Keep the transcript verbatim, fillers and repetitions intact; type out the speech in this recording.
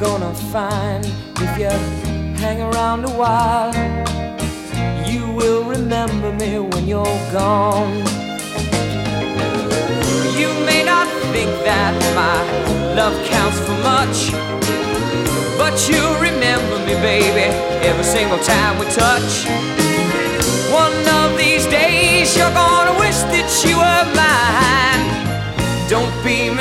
gonna find if you hang around a while, you will remember me when you're gone. You may not think that my love counts for much, but you remember me, baby, every single time we touch. One of these days you're gonna wish that you were mine. Don't be